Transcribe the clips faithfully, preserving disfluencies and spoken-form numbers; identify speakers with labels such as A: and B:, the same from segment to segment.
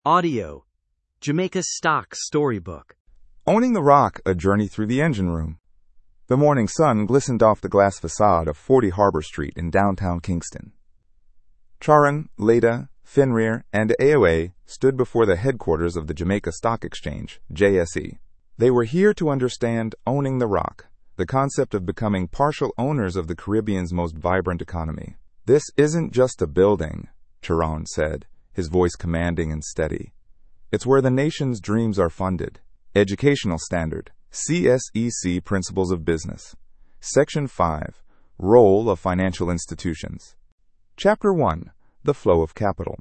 A: Audio. Jamaica Stock Storybook.
B: Owning the Rock, A Journey Through the Engine Room. The morning sun glistened off the glass facade of forty Harbor Street in downtown Kingston. Charon, Leda, Fenrir, and A O A stood before the headquarters of the Jamaica Stock Exchange, J S E. They were here to understand owning the Rock, the concept of becoming partial owners of the Caribbean's most vibrant economy. "This isn't just a building," Charon said, his voice commanding and steady. "It's where the nation's dreams are funded." Educational Standard, C S E C Principles of Business. Section five, Role of Financial Institutions. Chapter one, The Flow of Capital.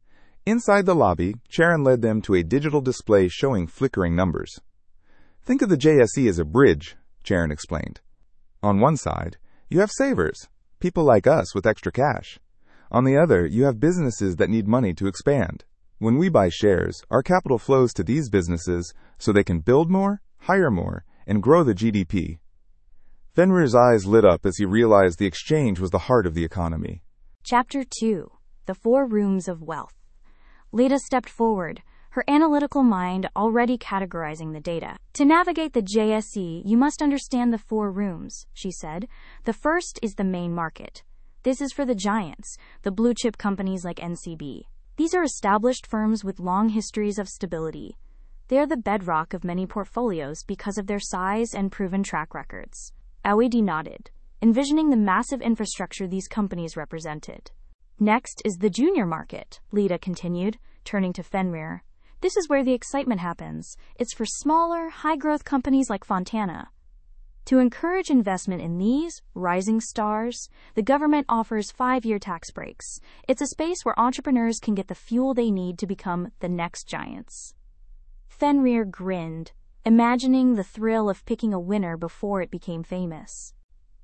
B: Inside the lobby, Charon led them to a digital display showing flickering numbers. "Think of the J S E as a bridge," Charon explained. "On one side, you have savers, people like us with extra cash. On the other, you have businesses that need money to expand. When we buy shares, our capital flows to these businesses so they can build more, hire more, and grow the G D P." Fenrir's eyes lit up as he realized the exchange was the heart of the economy.
C: Chapter two. The Four Rooms of Wealth. Leda stepped forward, her analytical mind already categorizing the data. "To navigate the J S E, you must understand the four rooms," she said. "The first is the main market. This is for the giants, the blue-chip companies like N C B. These are established firms with long histories of stability. They are the bedrock of many portfolios because of their size and proven track records." A O A nodded, envisioning the massive infrastructure these companies represented. "Next is the junior market," Leda continued, turning to Fenrir. "This is where the excitement happens. It's for smaller, high-growth companies like Fontana. To encourage investment in these rising stars, the government offers five-year tax breaks. It's a space where entrepreneurs can get the fuel they need to become the next giants." Fenrir grinned, imagining the thrill of picking a winner before it became famous.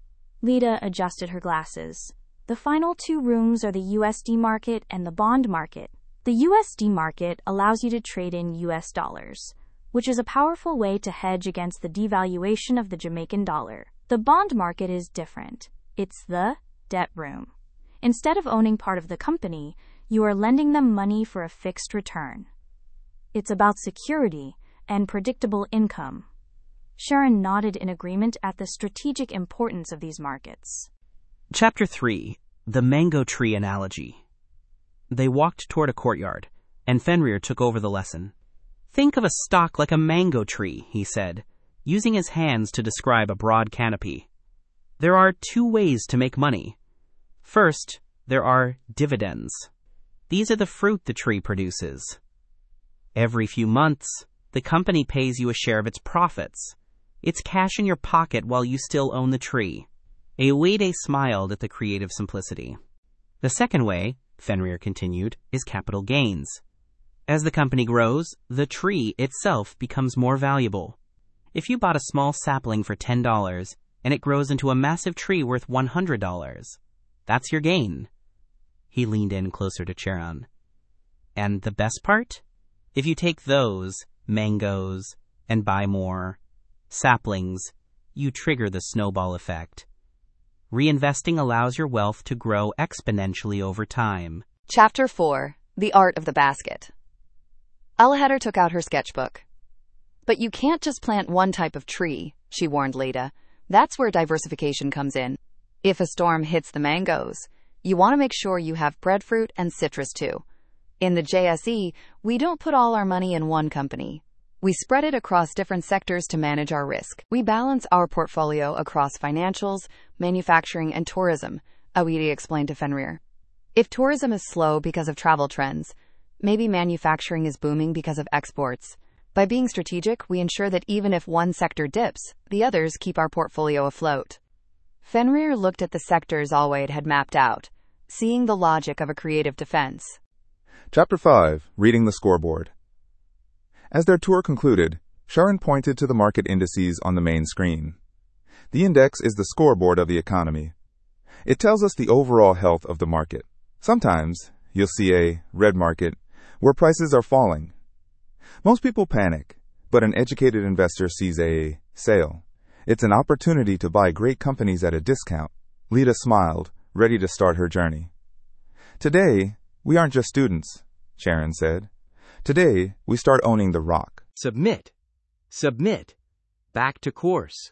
C: Leda adjusted her glasses. "The final two rooms are the U S D market and the bond market. The U S D market allows you to trade in U S dollars, which is a powerful way to hedge against the devaluation of the Jamaican dollar. The bond market is different. It's the debt room. Instead of owning part of the company, you are lending them money for a fixed return. It's about security and predictable income." Sharon nodded in agreement at the strategic importance of these markets.
A: Chapter three. The Mango Tree Analogy. They walked toward a courtyard, and Fenrir took over the lesson. "Think of a stock like a mango tree," he said, using his hands to describe a broad canopy. "There are two ways to make money. First, there are dividends. These are the fruit the tree produces. Every few months, the company pays you a share of its profits. It's cash in your pocket while you still own the tree." Aoede smiled at the creative simplicity. "The second way," Fenrir continued, "is capital gains. As the company grows, the tree itself becomes more valuable. If you bought a small sapling for ten dollars and it grows into a massive tree worth one hundred dollars, that's your gain." He leaned in closer to Charon. "And the best part? If you take those mangoes and buy more saplings, you trigger the snowball effect. Reinvesting allows your wealth to grow exponentially over time."
D: Chapter four. The Art of the Basket. Alhader took out her sketchbook. "But you can't just plant one type of tree," she warned Leda. "That's where diversification comes in. If a storm hits the mangoes, you want to make sure you have breadfruit and citrus too. In the J S E, we don't put all our money in one company. We spread it across different sectors to manage our risk. We balance our portfolio across financials, manufacturing, and tourism," Aoede explained to Fenrir. "If tourism is slow because of travel trends, maybe manufacturing is booming because of exports. By being strategic, we ensure that even if one sector dips, the others keep our portfolio afloat." Fenrir looked at the sectors Alwade had mapped out, seeing the logic of a creative defense.
B: Chapter five, Reading the Scoreboard. As their tour concluded, Sharon pointed to the market indices on the main screen. The index is the scoreboard of the economy. It tells us the overall health of the market. Sometimes you'll see a red market where prices are falling. Most people panic, but an educated investor sees a sale. It's an opportunity to buy great companies at a discount. Leda smiled, ready to start her journey. "Today, we aren't just students," Sharon said. Today, we start owning the rock.
E: Submit. Submit. Back to course.